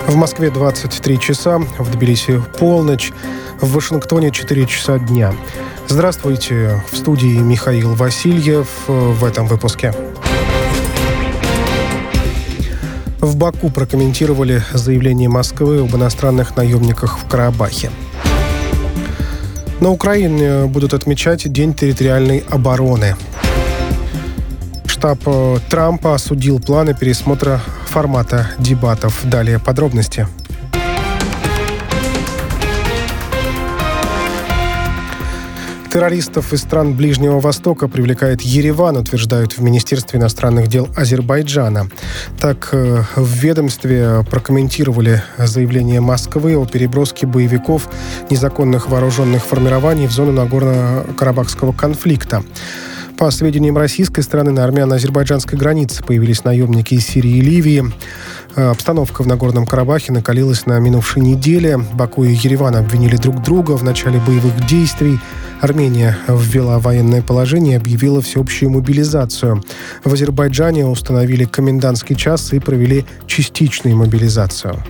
В Москве 23 часа, в Тбилиси полночь, в Вашингтоне 4 часа дня. Здравствуйте, в студии Михаил Васильев в этом выпуске. В Баку прокомментировали заявление Москвы об иностранных наемниках в Карабахе. На Украине будут отмечать День территориальной обороны. Штаб Трампа осудил планы пересмотра формата дебатов. Далее подробности. Террористов из стран Ближнего Востока привлекает Ереван, утверждают в Министерстве иностранных дел Азербайджана. Так, в ведомстве прокомментировали заявление Москвы о переброске боевиков незаконных вооруженных формирований в зону Нагорно-Карабахского конфликта. По сведениям российской стороны, на армяно-азербайджанской границе появились наемники из Сирии и Ливии. Обстановка в Нагорном Карабахе накалилась на минувшей неделе. Баку и Ереван обвинили друг друга в начале боевых действий. Армения ввела военное положение и объявила всеобщую мобилизацию. В Азербайджане установили комендантский час и провели частичную мобилизацию.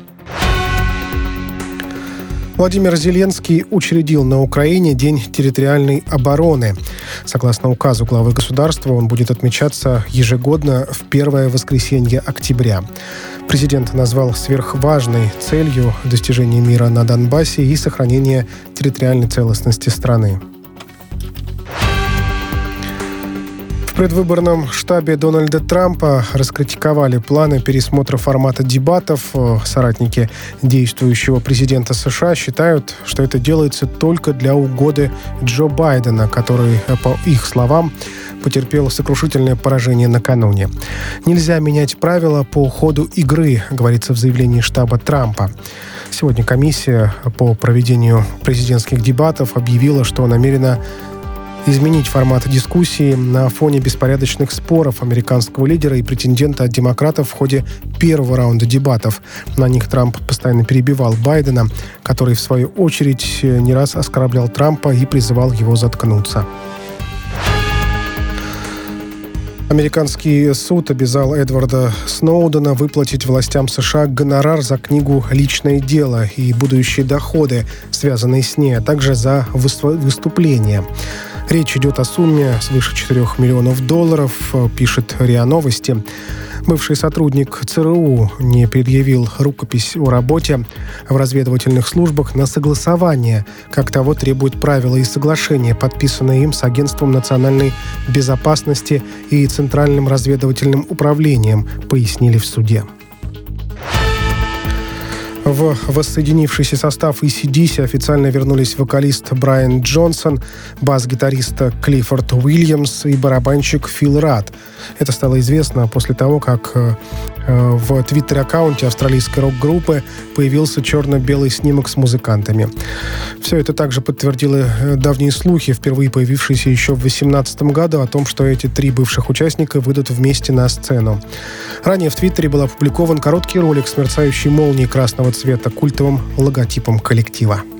Владимир Зеленский учредил на Украине День территориальной обороны. Согласно указу главы государства, он будет отмечаться ежегодно в первое воскресенье октября. Президент назвал сверхважной целью достижение мира на Донбассе и сохранение территориальной целостности страны. В предвыборном штабе Дональда Трампа раскритиковали планы пересмотра формата дебатов. Соратники действующего президента США считают, что это делается только для угоды Джо Байдена, который, по их словам, потерпел сокрушительное поражение накануне. «Нельзя менять правила по ходу игры», говорится в заявлении штаба Трампа. Сегодня комиссия по проведению президентских дебатов объявила, что намерена изменить формат дискуссии на фоне беспорядочных споров американского лидера и претендента от демократов в ходе первого раунда дебатов. На них Трамп постоянно перебивал Байдена, который, в свою очередь, не раз оскорблял Трампа и призывал его заткнуться. Американский суд обязал Эдварда Сноудена выплатить властям США гонорар за книгу «Личное дело» и будущие доходы, связанные с ней, а также за выступления. Речь идет о сумме свыше $4 миллионов, пишет РИА Новости. Бывший сотрудник ЦРУ не предъявил рукопись о работе в разведывательных службах на согласование, как того требуют правила и соглашения, подписанные им с Агентством национальной безопасности и Центральным разведывательным управлением, пояснили в суде. В воссоединившийся состав AC/DC официально вернулись вокалист Брайан Джонсон, бас-гитарист Клиффорд Уильямс и барабанщик Фил Радд. Это стало известно после того, как в твиттер-аккаунте австралийской рок-группы появился черно-белый снимок с музыкантами. Все это также подтвердило давние слухи, впервые появившиеся еще в 2018 году, о том, что эти три бывших участника выйдут вместе на сцену. Ранее в Твиттере был опубликован короткий ролик с мерцающей молнией красного цвета, культовым логотипом коллектива.